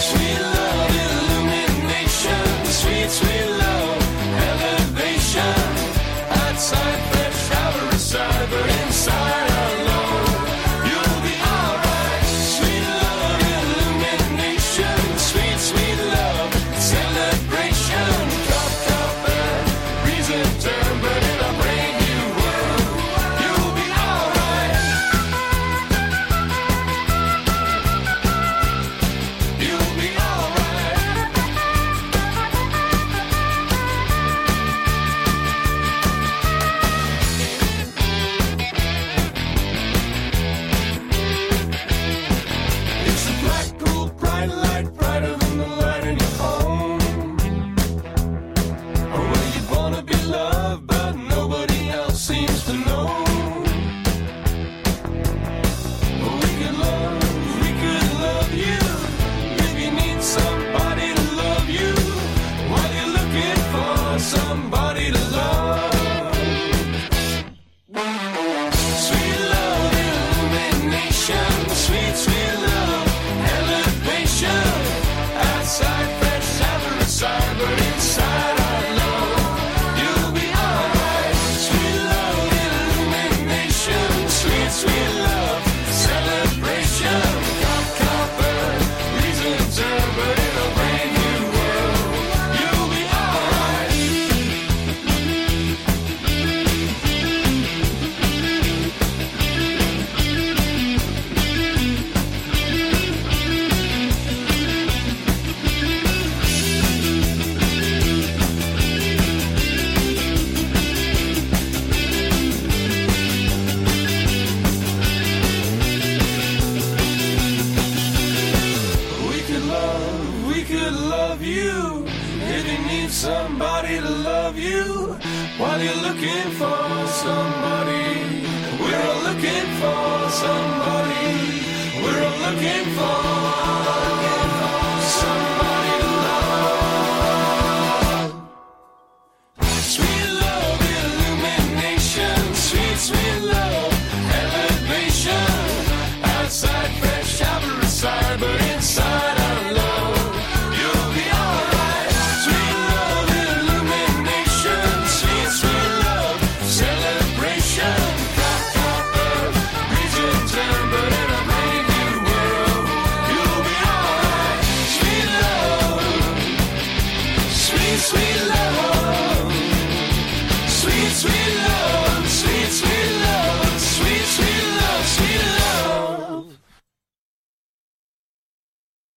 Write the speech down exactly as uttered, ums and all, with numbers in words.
Sweet love, illumination, sweet, sweet love, elevation. Outside, fresh shower aside, but inside our love, you'll be alright. Sweet love, illumination, sweet, sweet love, celebration. Cup, cup, and reason turn, but in a brand new world, you'll be alright. You'll be alright. It's a black, cool, bright light, brighter than the light in your home. Or where you wanna be loved, but nobody else seems to know. We could love, we could love you. If you need somebody to love you, while you're looking for somebody to love. Sweet love, illumination, sweet, sweet love, elevation. Outside, fresh, shower aside, but inside our love, you'll be alright. Sweet love, illumination, sweet, sweet love, celebration. Cop, copper, reason turn, but in a brand new world, you'll be alright. We could love, we could love you. If you need somebody to love you, while you're looking for somebody, we're all looking for somebody. We're all looking for somebody to love. Sweet love, illumination, sweet, sweet love, elevation. Outside, fresh, shower aside, but inside our love, you'll be alright. Sweet love, illumination, sweet, sweet love, celebration. Cop, copper, reason turn, but in a brand new world, you'll be alright. Sweet love, sweet, sweet love.